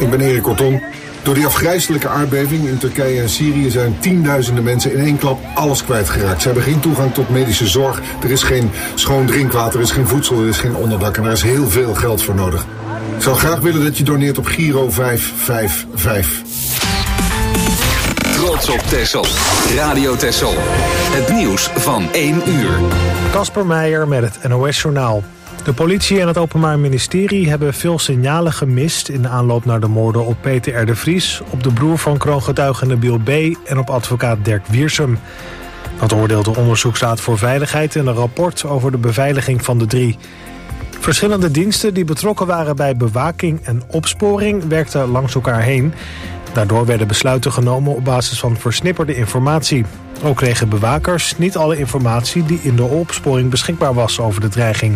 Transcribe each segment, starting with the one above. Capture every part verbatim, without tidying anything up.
ik ben Erik Kortom. Door die afgrijselijke aardbeving in Turkije en Syrië zijn tienduizenden mensen in één klap alles kwijtgeraakt. Ze hebben geen toegang tot medische zorg, er is geen schoon drinkwater, er is geen voedsel, er is geen onderdak en er is heel veel geld voor nodig. Ik zou graag willen dat je doneert op Giro vijf vijf vijf. Trots op Texel. Radio Texel. Het nieuws van één uur. Casper Meijer met het N O S-journaal. De politie en het Openbaar Ministerie hebben veel signalen gemist in de aanloop naar de moorden op Peter R. de Vries, op de broer van kroongetuige Nabil B. en op advocaat Dirk Wiersum. Dat oordeelt de Onderzoeksraad voor Veiligheid in een rapport over de beveiliging van de drie. Verschillende diensten die betrokken waren bij bewaking en opsporing werkten langs elkaar heen. Daardoor werden besluiten genomen op basis van versnipperde informatie. Ook kregen bewakers niet alle informatie die in de opsporing beschikbaar was over de dreiging.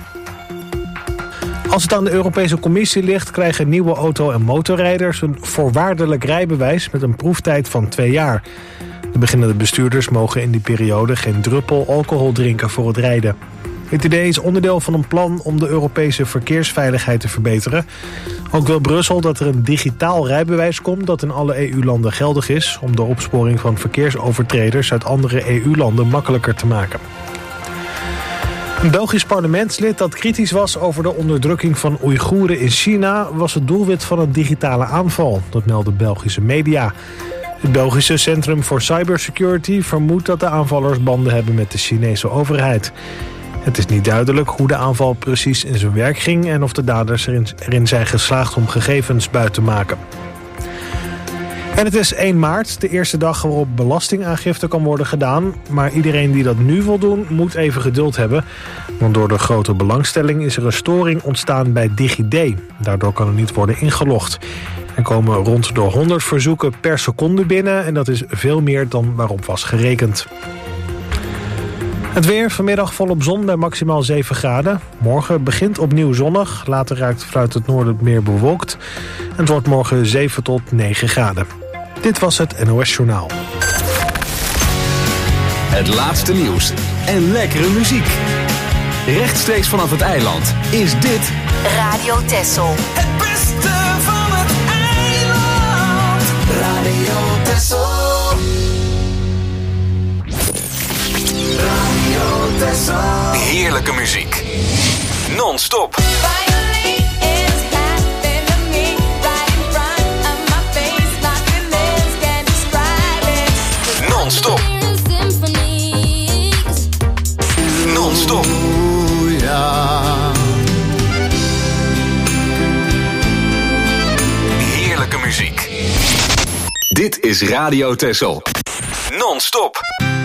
Als het aan de Europese Commissie ligt, krijgen nieuwe auto- en motorrijders een voorwaardelijk rijbewijs met een proeftijd van twee jaar. De beginnende bestuurders mogen in die periode geen druppel alcohol drinken voor het rijden. Het idee is onderdeel van een plan om de Europese verkeersveiligheid te verbeteren. Ook wil Brussel dat er een digitaal rijbewijs komt dat in alle E U-landen geldig is, om de opsporing van verkeersovertreders uit andere E U-landen makkelijker te maken. Een Belgisch parlementslid dat kritisch was over de onderdrukking van Oeigoeren in China was het doelwit van een digitale aanval. Dat melden Belgische media. Het Belgische Centrum voor Cybersecurity vermoedt dat de aanvallers banden hebben met de Chinese overheid. Het is niet duidelijk hoe de aanval precies in zijn werk ging en of de daders erin, erin zijn geslaagd om gegevens buiten te maken. En het is één maart, de eerste dag waarop belastingaangifte kan worden gedaan. Maar iedereen die dat nu wil doen, moet even geduld hebben. Want door de grote belangstelling is er een storing ontstaan bij DigiD. Daardoor kan er niet worden ingelogd. Er komen rond de honderd verzoeken per seconde binnen en dat is veel meer dan waarop was gerekend. Het weer, vanmiddag volop zon bij maximaal zeven graden. Morgen begint opnieuw zonnig, later raakt vanuit het noorden meer bewolkt. En het wordt morgen zeven tot negen graden. Dit was het N O S-journaal. Het laatste nieuws en lekkere muziek. Rechtstreeks vanaf het eiland is dit Radio Texel. Het beste van het eiland. Radio Texel. Radio Texel. heerlijke muziek. Non-stop. Non-stop. Non-stop. Oeh, ja. Heerlijke muziek. Dit is Radio Texel. Non-stop.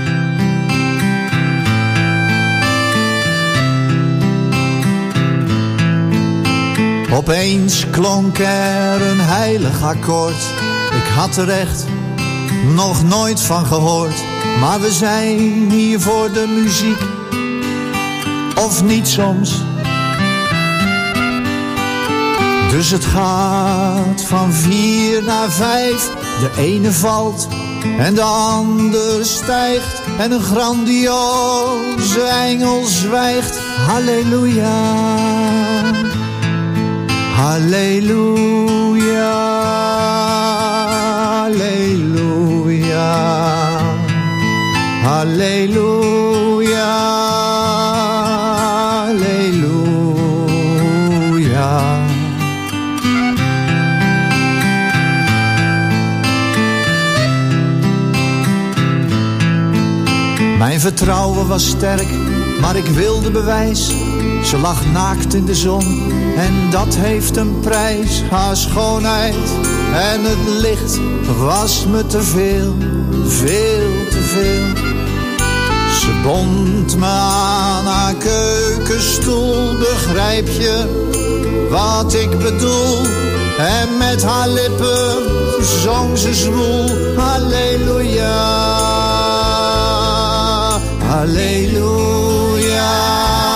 Opeens klonk er een heilig akkoord. Ik had er echt nog nooit van gehoord. Maar we zijn hier voor de muziek. Of niet soms. Dus het gaat van vier naar vijf. De ene valt en de ander stijgt. En een grandioze engel zwijgt. Halleluja. Halleluja. Halleluja. Halleluja. Halleluja. Mijn vertrouwen was sterk, maar ik wilde bewijs. Ze lag naakt in de zon en dat heeft een prijs. Haar schoonheid en het licht was me te veel, veel te veel. Ze bond me aan haar keukenstoel, begrijp je wat ik bedoel? En met haar lippen zong ze zwoel, halleluja, halleluja.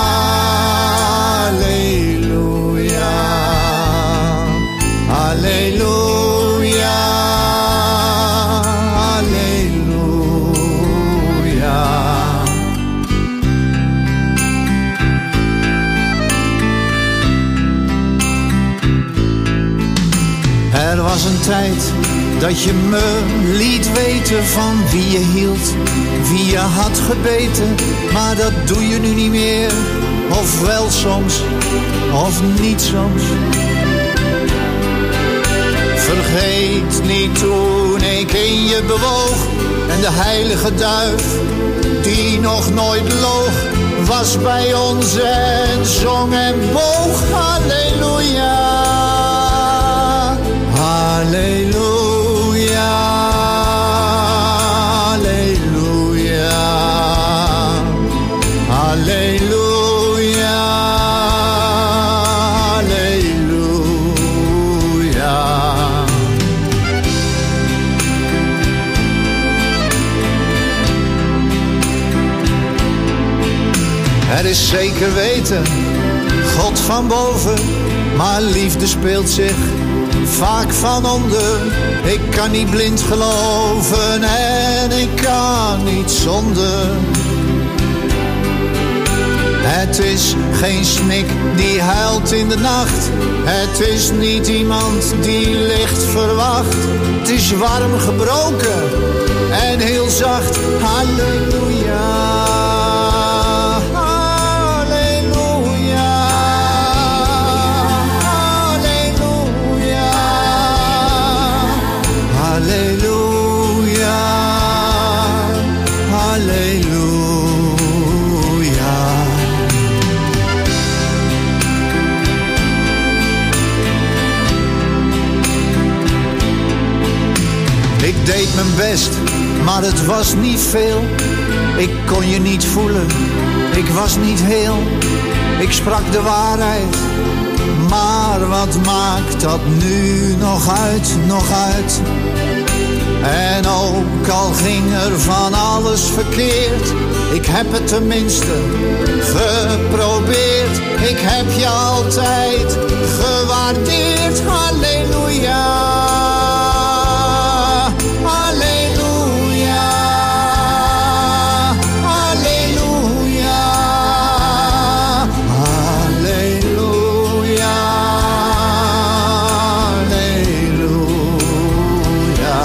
Halleluja, halleluja. was een tijd dat je me liet weten van wie je hield, wie je had gebeten. Maar dat doe je nu niet meer, of wel soms, of niet soms. Vergeet niet toen ik in je bewoog en de heilige duif die nog nooit loog was bij ons en zong en boog. Halleluja, halleluja, halleluja, halleluja, halleluja. Er is zeker weten, God van boven, maar liefde speelt zich vaak van onder. Ik kan niet blind geloven en ik kan niet zonder. Het is geen snik die huilt in de nacht. Het is niet iemand die licht verwacht. Het is warm gebroken en heel zacht. Halleluja. Halleluja, halleluja. Ik deed mijn best, maar het was niet veel. Ik kon je niet voelen, ik was niet heel. Ik sprak de waarheid, maar wat maakt dat nu nog uit, nog uit? En ook al ging er van alles verkeerd, ik heb het tenminste geprobeerd. Ik heb je altijd gewaardeerd. Halleluja, halleluja, halleluja, halleluja, halleluja.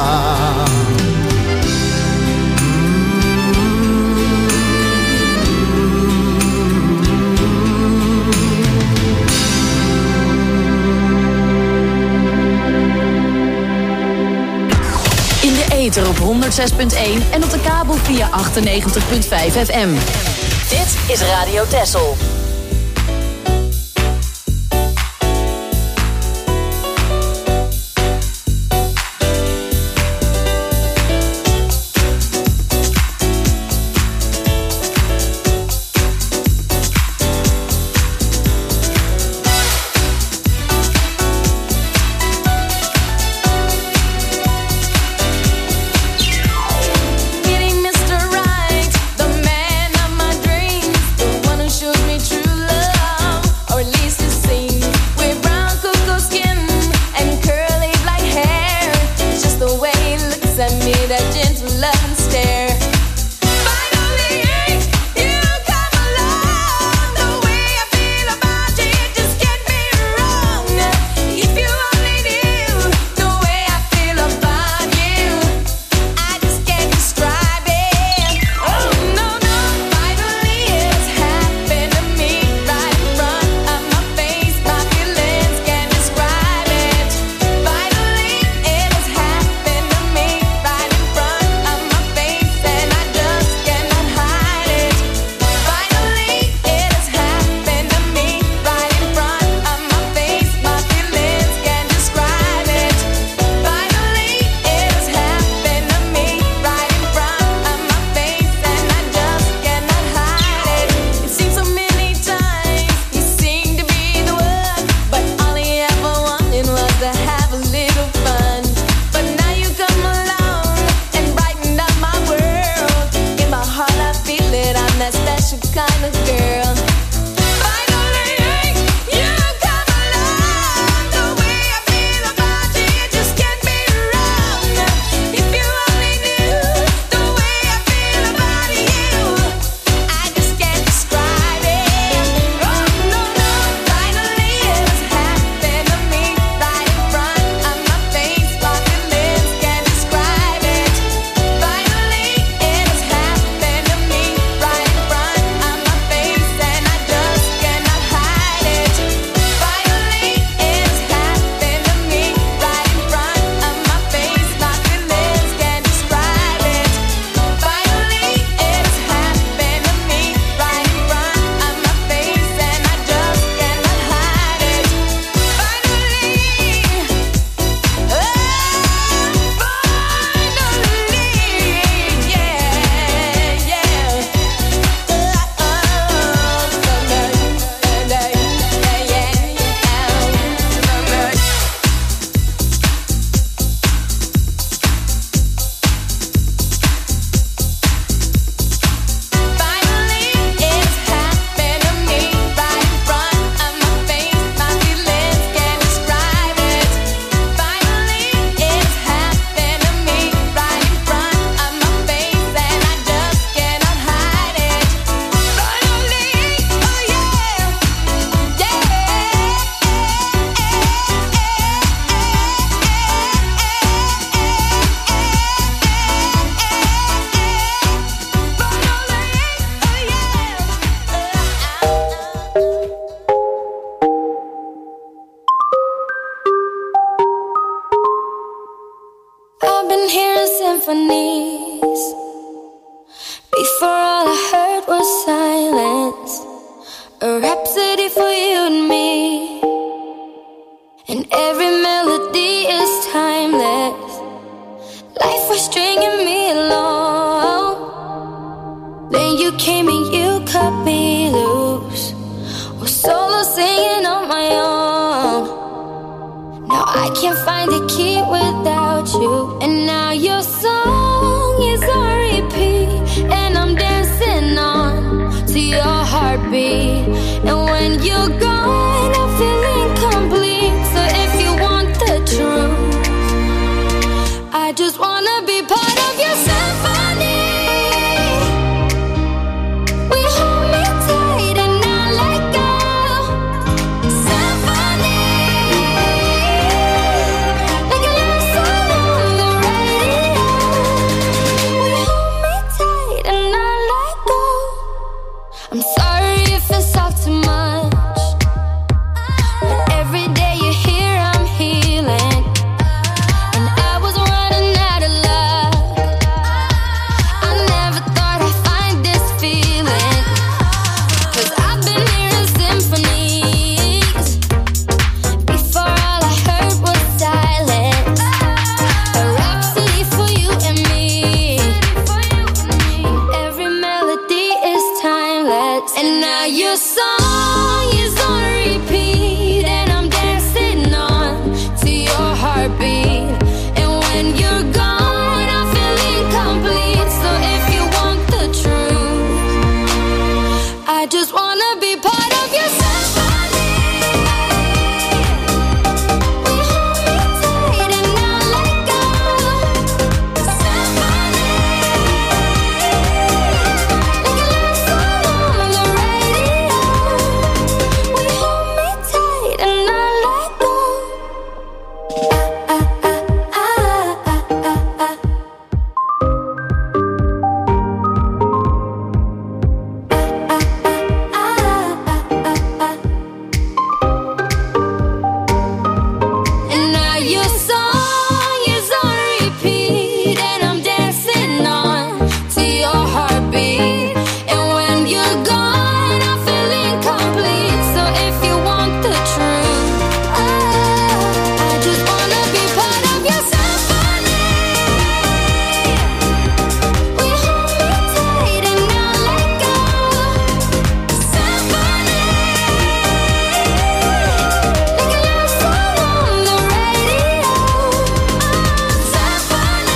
In de ether op honderd zes punt één en op de kabel via achtennegentig punt vijf F M. Dit is Radio Texel. Face symphonies. Before all I heard was silence, a rhapsody for you and me. And every melody is timeless. Life was stringing me along. Then you came and you cut me loose. Was solo singing on my own. Now I can't find the key without you. And now your song is on repeat, and I'm dancing on to your heartbeat. And when you're gone, I feel incomplete. So if you want the truth, I just wanna be part of your symphony. We hold me tight and not let go. Symphony, like a love song on the radio. We hold me tight and not let go. I'm sorry if it's all too much, but every day you're here I'm healing. And I was running out of luck. I never thought I'd find this feeling. Cause I've been hearing symphonies. Before all I heard was silence, a rhapsody for you and me. Every melody is timeless. And now your song is on repeat, and I'm dancing on to your heartbeat. And when you're gone, I feel incomplete. So if you want the truth, I just wanna be part of your symphony. We hold me tight and not let go. Symphony, like a love song on the radio. We hold me tight and not let go. Ah, ah, ah, ah, ah, ah, ah. And now your song is on repeat, and I'm dancing on to your heartbeat. And when you're gone, I feel incomplete. So if you want the truth, I just wanna be part of your symphony. We hold me tight and not let go. Symphony, like a love song on the radio. Symphony,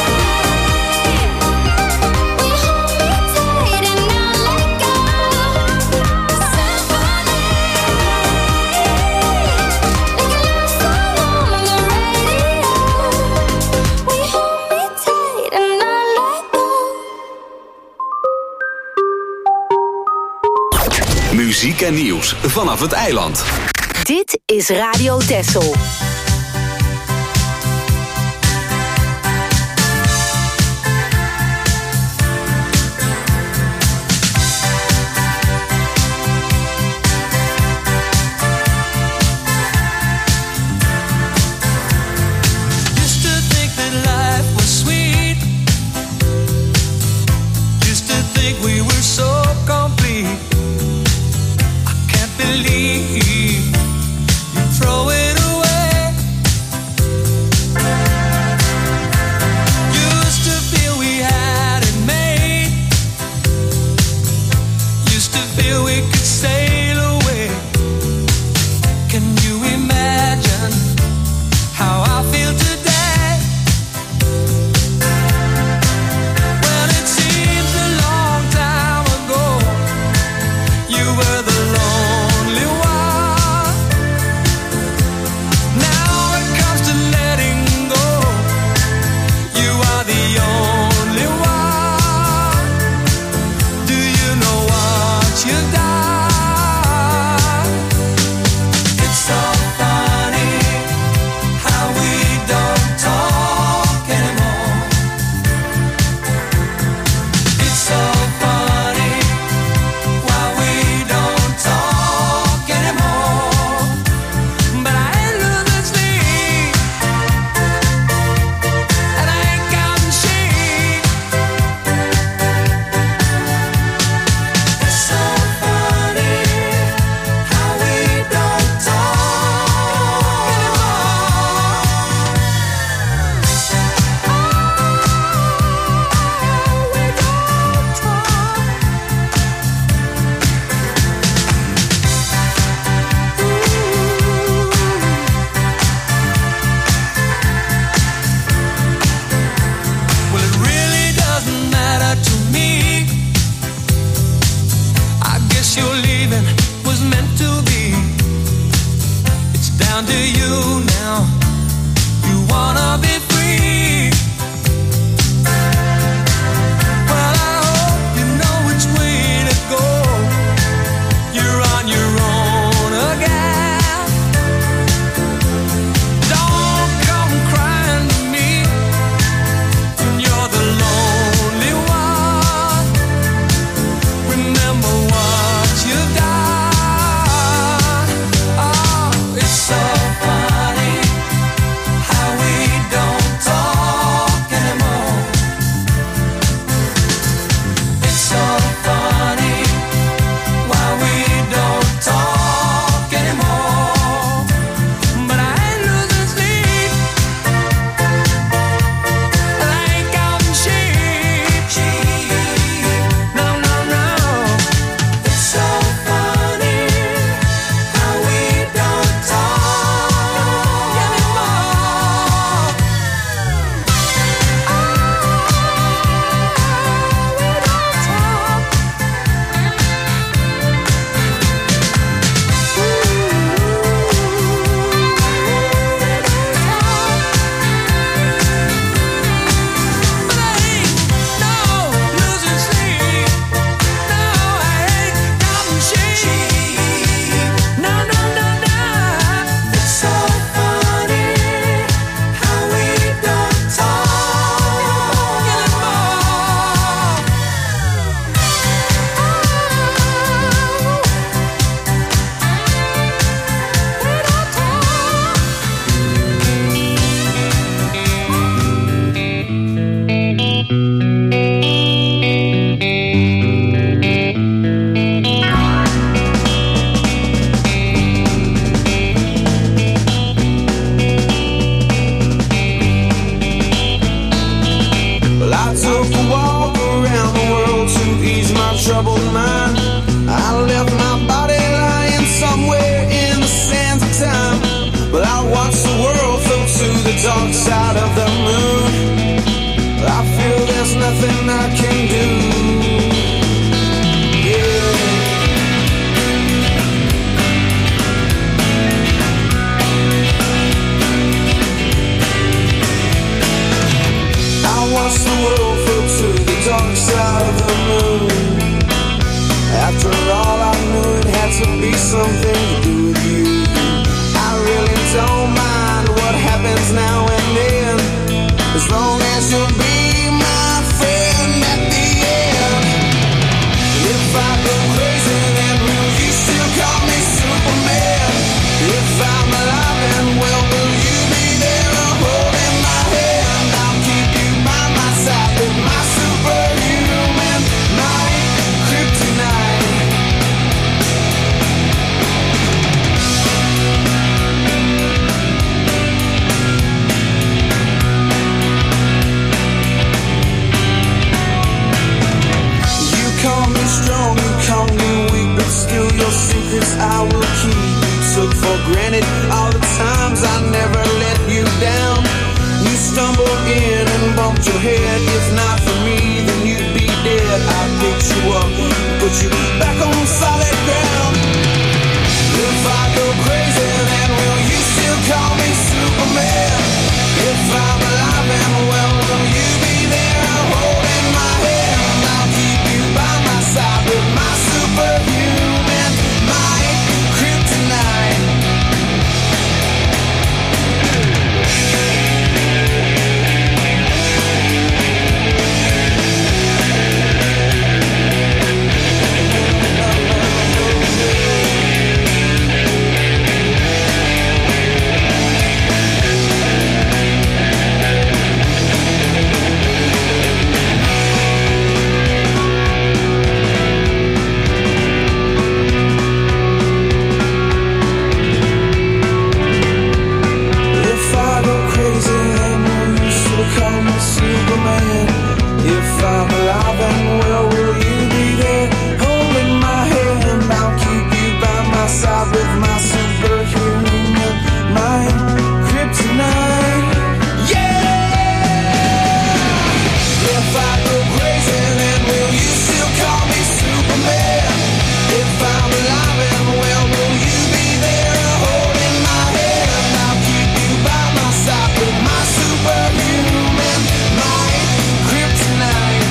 we hold me tight and not let go. Symphony, like a love song on the radio. We hold me tight and not let go. Muziek en nieuws vanaf het eiland. Dit is Radio Texel. Used to think that life was sweet. Used to think we were so complete. I can't believe you throw it away. to be something to do with you. I really don't mind what happens now and then, as long as you'll be my friend at the end. If I go crazy, then will you still call me Superman? If I'm alive and well, will you be there holding my hand? I'll keep you by my side with my superhuman, my kryptonite. You call me strong, you call me weak, but still your secrets I will keep. Took for granted all the times I never let you down. You stumbled in and bumped your head. If not for me, then you'd be dead. I picked you up, put you back on solid ground. If I go crazy, then will you still call me Superman? If I'm alive and well, will you be there holding my hand? I'll keep you by my side with my superhuman, my kryptonite. Superman. If I'm alive and well, will you be there holding my hand? I'll keep you by my side with my superhuman, my kryptonite. Yeah! If I go crazy, then will you still call me Superman? If I'm alive and well, will you be there holding my hand? I'll keep you by my side with my superhuman, my kryptonite.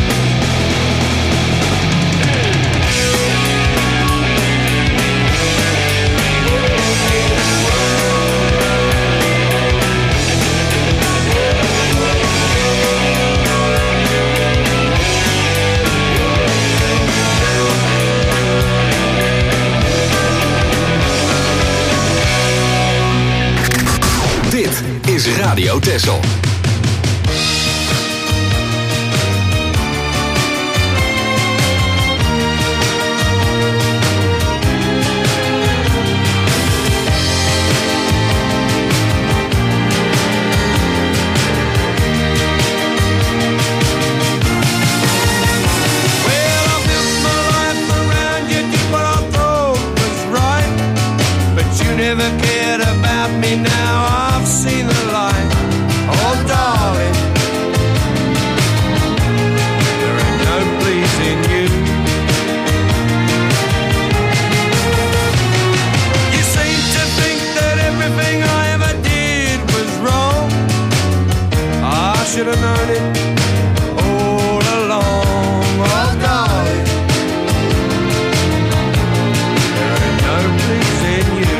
Dit is Radio Texel. Never cared about me, now I've seen the light. Oh darling, there ain't no pleasing you. You seem to think that everything I ever did was wrong. I should have known it all along. Oh darling, there ain't no pleasing you.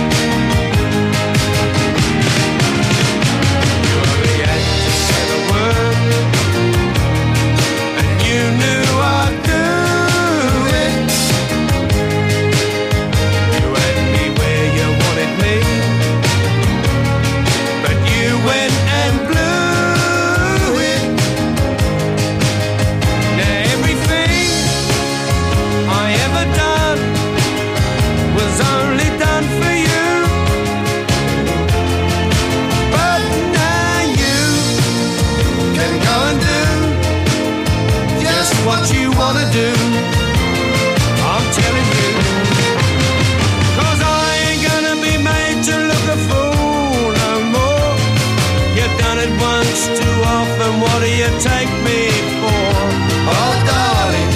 What you wanna do, I'm telling you, 'cause I ain't gonna be made to look a fool no more. You've done it once too often, what do you take me for? Oh darling,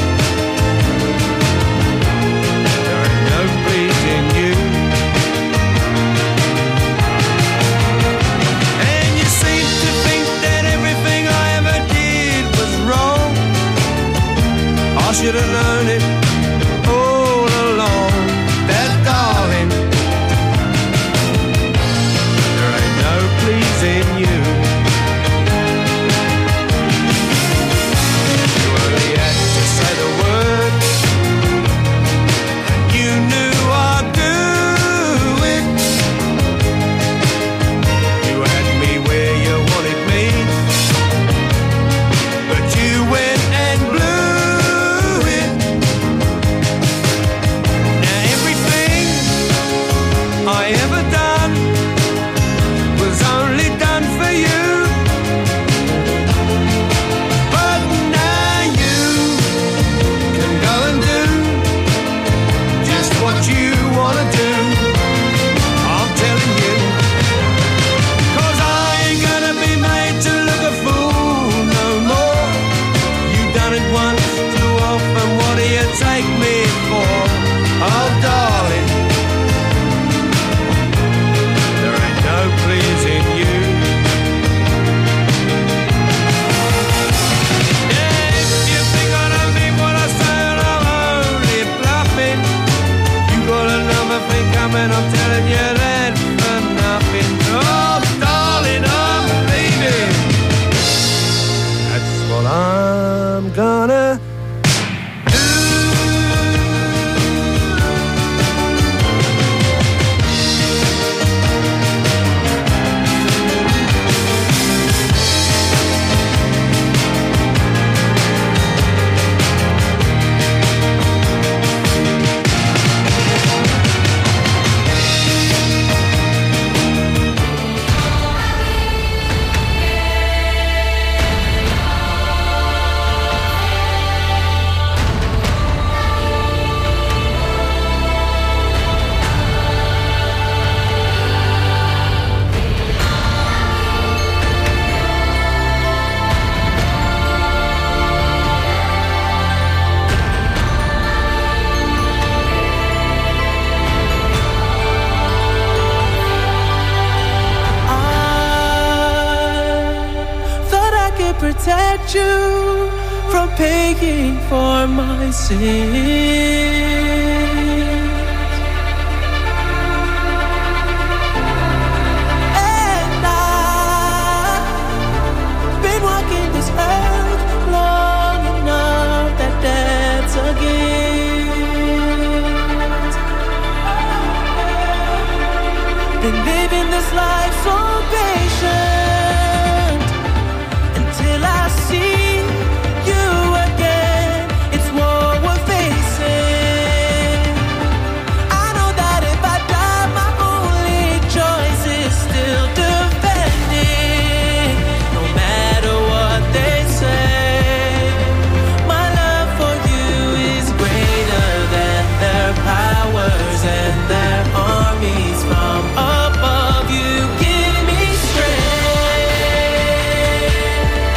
there ain't no pleasing you. And you seem to think that everything I ever did was wrong. I should have known it all along. protect you from paying for my sins. And I've been walking this earth long enough that that's a gift. Been living this life so patient until I see you again. It's war we're facing. I know that if I die, my only choice is still defending. No matter what they say, my love for you is greater than their powers and their armies from above. You give me strength.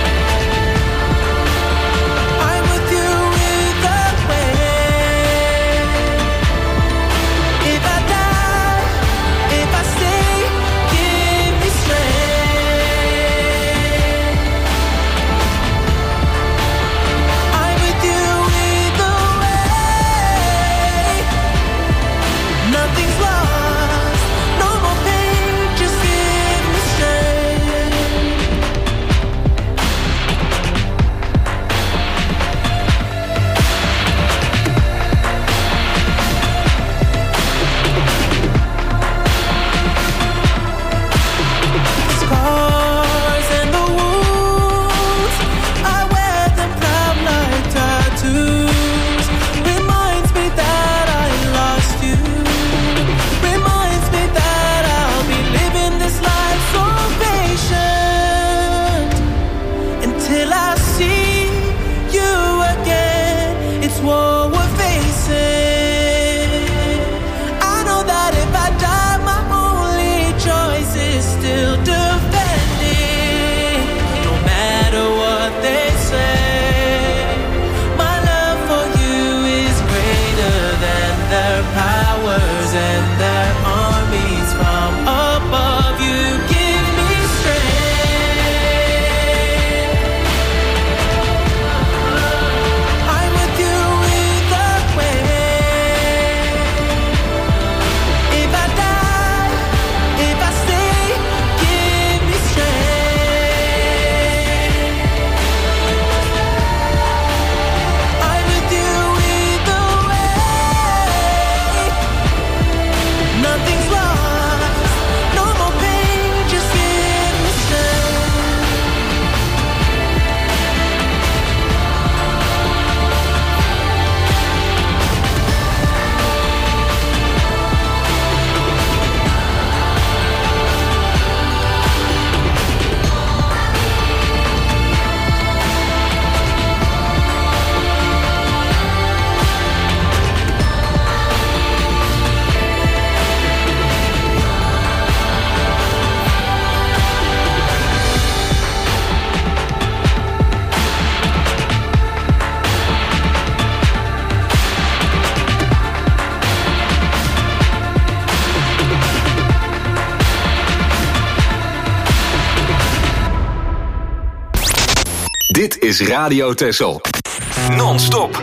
I'm with you either way. If I die, if I stay, give me strength. I'm with you either way. Nothing's lost, no more pain, just give me strength. Scars and the wounds, I wear them proud like tattoos. Reminds me that I lost you. Reminds me that I'll be living this life so patient until I see you again. It's war we're facing. I know that if I die, my only choice is still defending. No matter what they say, my love for you is greater than their powers and their armies from above. You give me strength. I'm with you either way. If I die, if I stay, give me strength. I'm with you either way. Nothing's lost, no more pain, just give me strength. Dit is Radio Texel. Non-stop.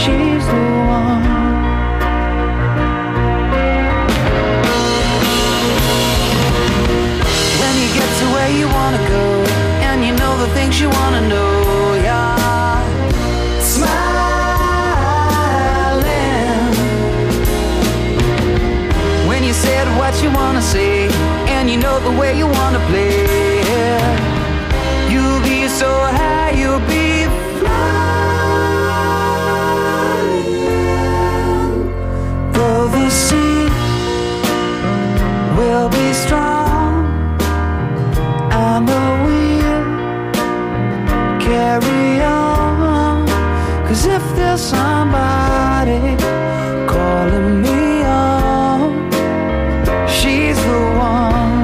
she's the one. When you get to where you wanna go, and you know the things you wanna know, yeah. Smiling. When you said what you wanna say, and you know the way you wanna play, you'll be so high, you'll be flying. Though the sea will be strong, and the wheel carry on. 'Cause if there's somebody calling me on, she's the one.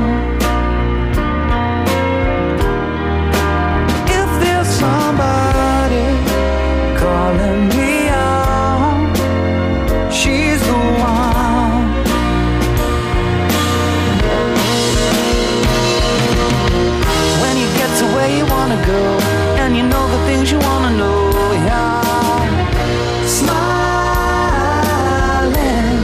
If there's somebody calling me on, she's the one. When you get to where you wanna go, and you know the things you wanna know, yeah. Smiling.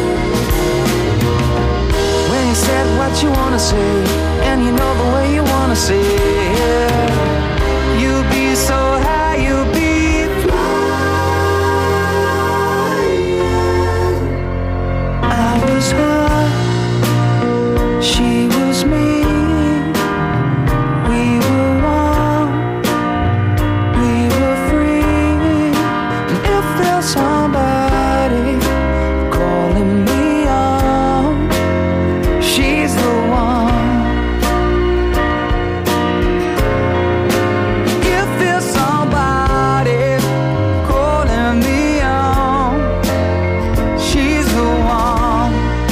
When you said what you wanna say, and you know the way you wanna say it, you'll be so high, you'll be flying. I was her, she was me. We were one, we were free. And if there's somebody calling me on, she's the one. If there's somebody calling me on, she's the one.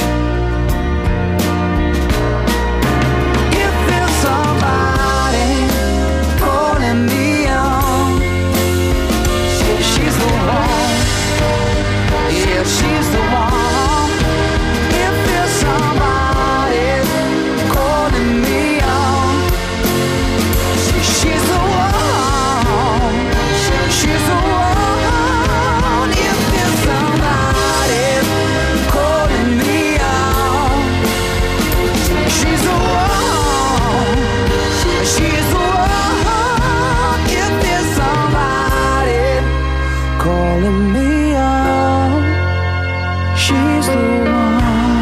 If there's somebody calling me on, yeah, she's the one. Yeah, she's the one. If there's somebody calling me on, she's the one. She's the one. If there's somebody calling me on, she's the one. She's the one. If there's somebody calling me on, she's the one.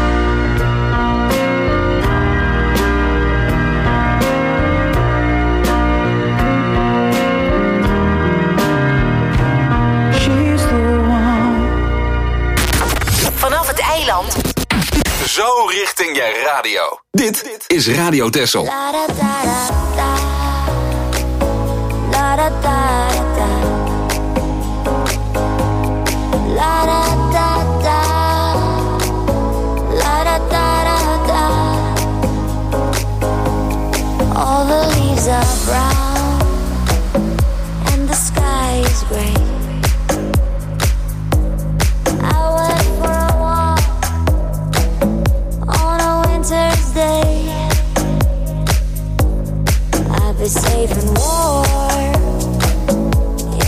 She's the one. Vanaf het eiland. Zo richting je radio. Dit is Radio Texel. La da da da da. La da da da. La da da da. La da da da da. All the leaves are brown and the sky is gray. I went for a walk on a winter's day. I've been safe and warm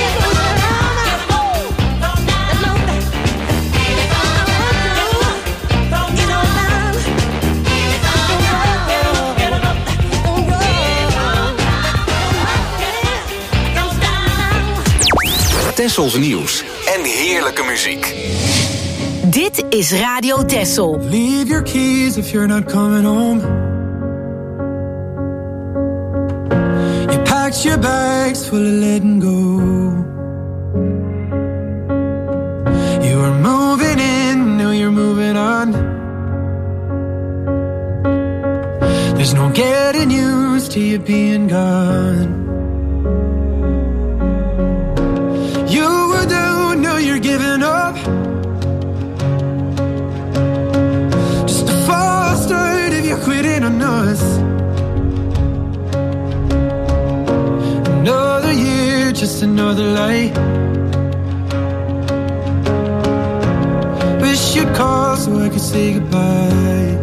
Tessels nieuws en heerlijke muziek. Dit is Radio Tessel. Leave your keys if you're not coming home. You packed your bags full of letting go. You were moving in, now you're moving on. There's no getting used to you being gone. You were down, now you're giving just another lie. Wish you'd call so I could say goodbye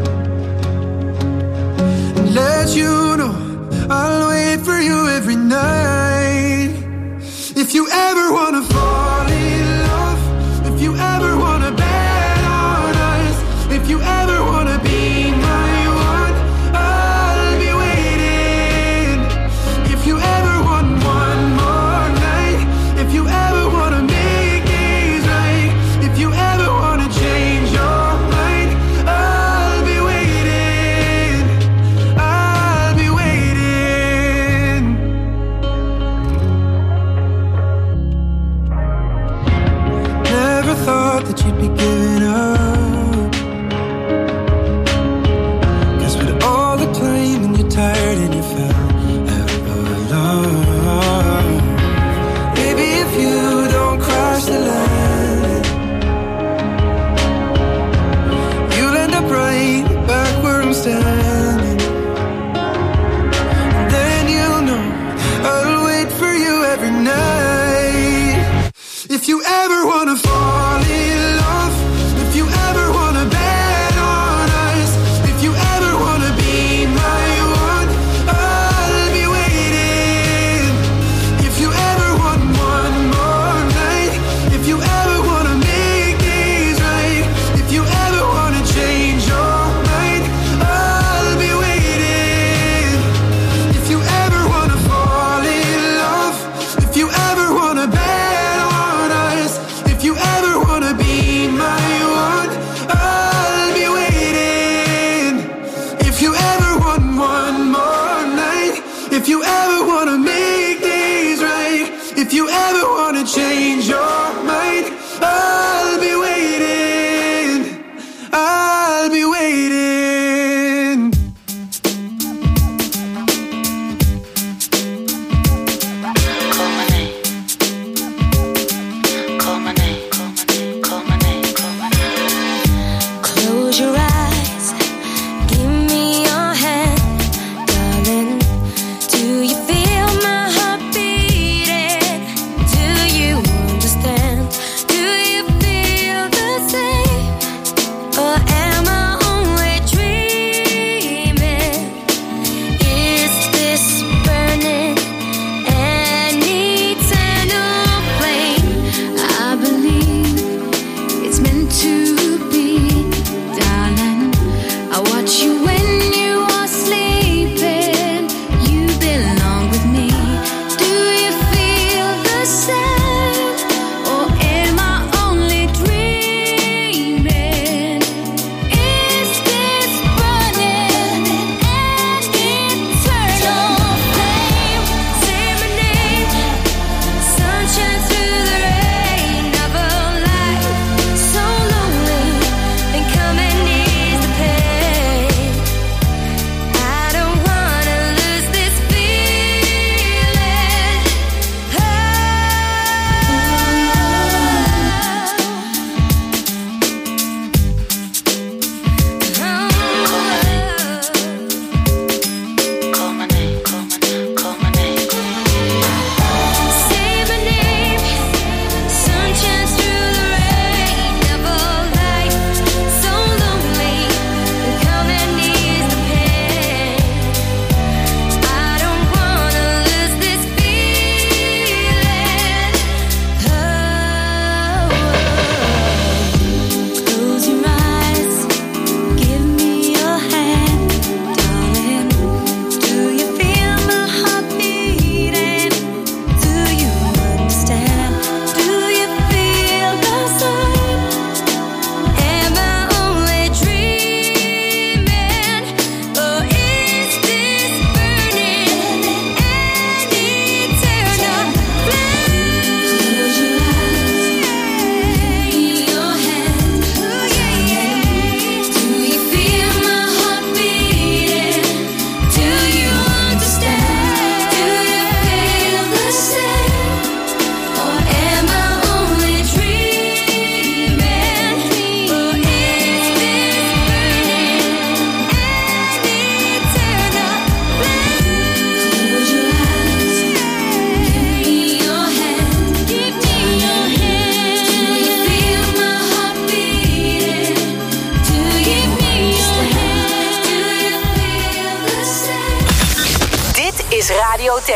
and let you know I'll wait for you every night. If you ever wanna fall in love, if you ever wanna bet on us, if you ever wanna be my one, I'll be waiting. If you ever want one more night, if you ever wanna make things right, if you ever wanna change your mind, I'll be waiting. I'll be waiting. Never thought that you'd be giving up, 'cause with all the time and you're tired and you fell out of love. Maybe if you don't cross the line, you'll end up right back where I'm standing. And then you'll know I'll wait for you every night. If you ever wanna fall in love, if you ever wanna bet on us, if you ever wanna be my one, I'll be waiting. If you ever want one more night, if you ever wanna make things right, if you ever wanna change your mind, I'll be waiting. If you ever wanna fall in love, if you ever wanna bet on us, if you ever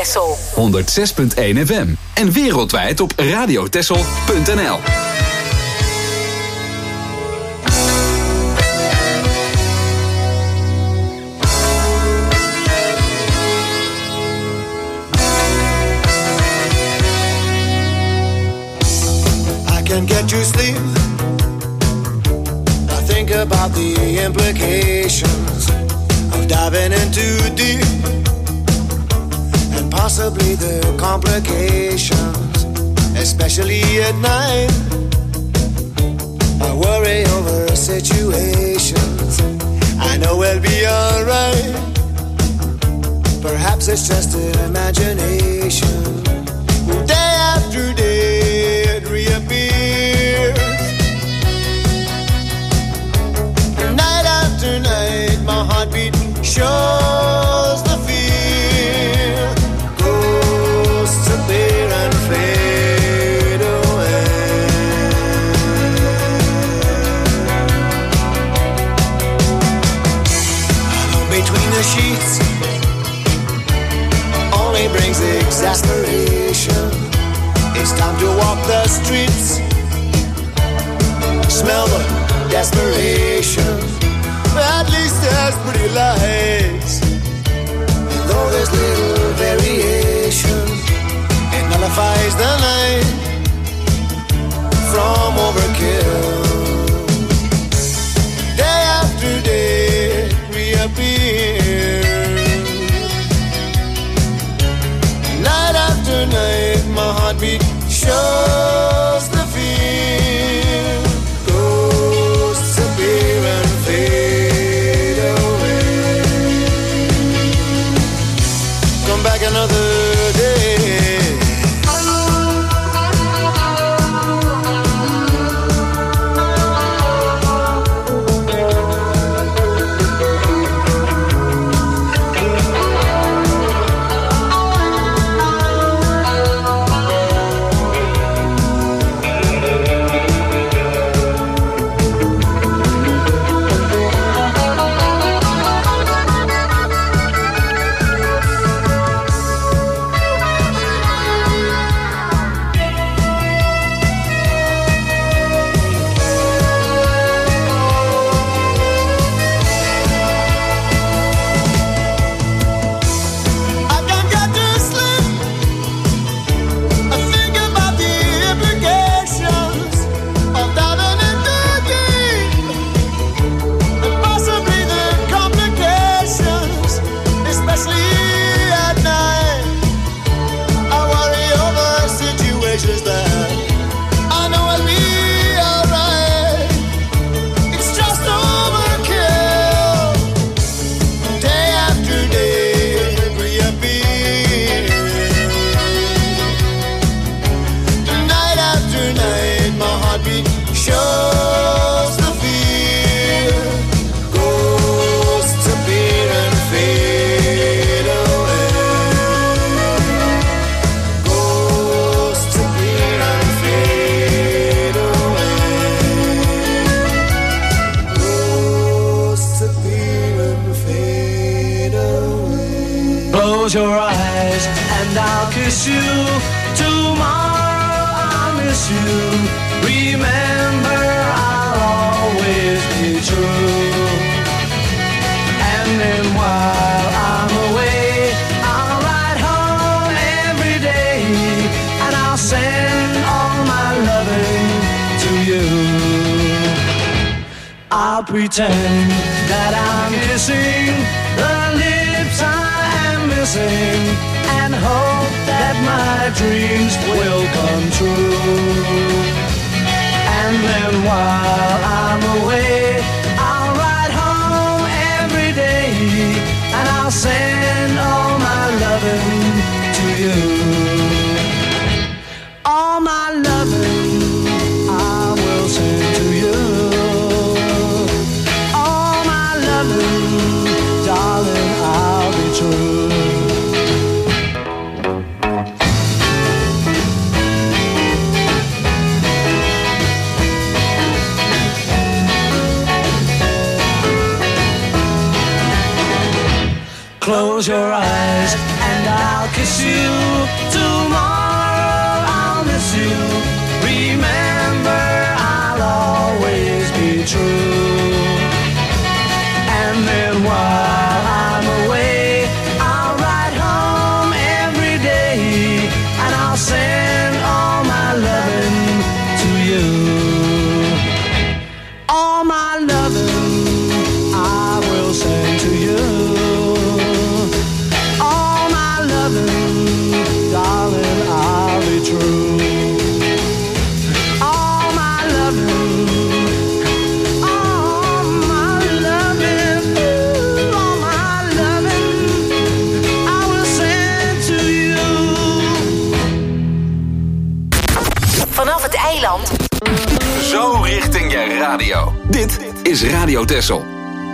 Texel. honderdzes punt één F M. En wereldwijd op radiotexel punt n l. Can't get you sleep. I think about the implications of diving in too deep, and possibly the complications, especially at night. I worry over situations. I know we'll be alright. Perhaps it's just an imagination. Day after day it reappears. Night after night my heartbeat shows the fear. Ghosts appear and fade away. Between the sheets only brings exasperation. It's time to walk the streets, smell the desperation. At least there's pretty lights, and though there's little variation, it nullifies the night from overkill. Day after day it reappears. Night after night my heartbeat shows the fear. Ghosts appear and fade away. Come back another day. Close your eyes and I'll kiss you. Tomorrow I'll miss you. Remember, I'll always be true. And then while I'm away, I'll ride home every day, and I'll send all my loving to you. I'll pretend that I'm kissing the lips I am missing, and hope that my dreams will come true. And then while I'm away, I'll ride home every day, and I'll send all my loving to you. All my loving I will send to you. All my loving, darling, I'll be true. vanaf het eiland. Zo richting je radio. Dit is Radio Texel.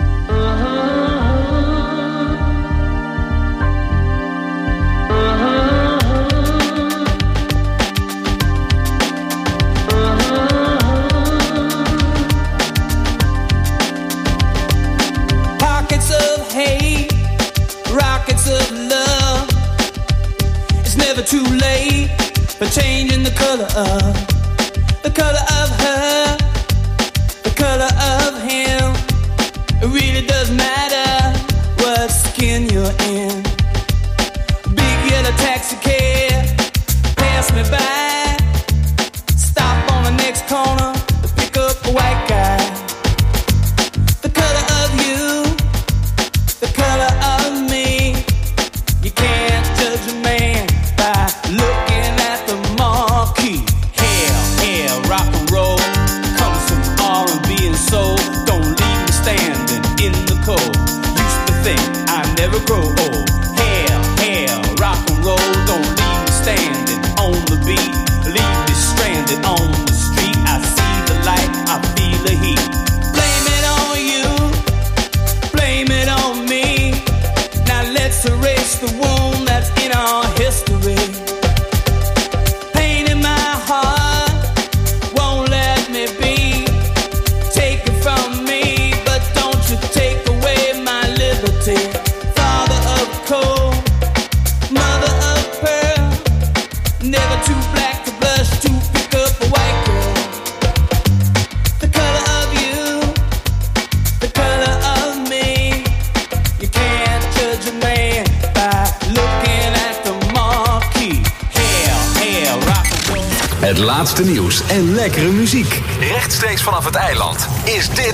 Pockets of hate, rockets of love. It's never too late for changing the color of, the color of her, the color of him. It really doesn't matter what skin you're in. Big yellow taxi cab, pass me by. Stop on the next corner to pick up a white guy. The color of you, the color of me. You can't judge a man by looking at the marquee. Hell, hell, rock and roll comes from R and B and soul. Don't leave me standing in the cold. Used to think I'd never grow old. Hell, hell, rock and roll. Don't leave me standing on the beat. Leave me stranded on the street. I see the light, I feel the heat. Blame it on you, blame it on me. Now let's erase the wound that's in our history. Pain in my heart won't let me be. Take it from me, but don't you take away my liberty. Father of coal, mother of pearl. Never too black to blush to pick up a white girl. The color of you, the color of me. You can't judge a man by looking at the marquee. Hell, hell, rock and roll. Het laatste nieuws en lekkere muziek. Rechtstreeks vanaf het eiland is dit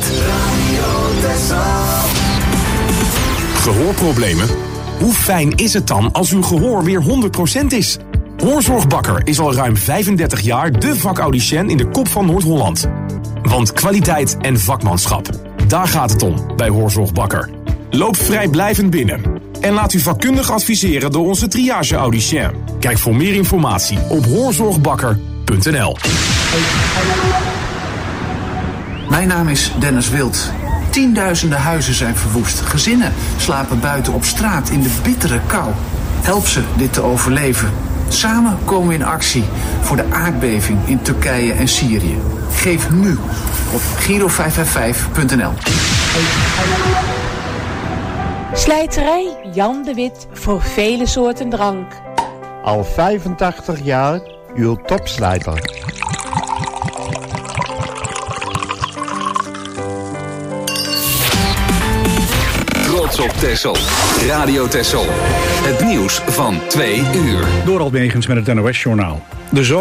Gehoorproblemen? Hoe fijn is het dan als uw gehoor weer honderd procent is? Hoorzorgbakker is al ruim vijfendertig jaar de vakaudiënt in de kop van Noord-Holland. Want kwaliteit en vakmanschap, daar gaat het om bij Hoorzorgbakker. Loop vrijblijvend binnen en laat u vakkundig adviseren door onze triage-audicien. Kijk voor meer informatie op hoorzorgbakker punt n l. Mijn naam is Dennis Wild. Tienduizenden huizen zijn verwoest. Gezinnen slapen buiten op straat in de bittere kou. Help ze dit te overleven. Samen komen we in actie voor de aardbeving in Turkije en Syrië. Geef nu op giro vijf vijf vijf punt n l. Slijterij Jan de Wit voor vele soorten drank. Al vijfentachtig jaar uw topslijter. Trots op Texel. Radio Texel. Het nieuws van twee uur. Dorald Megens met het N O S-journaal. De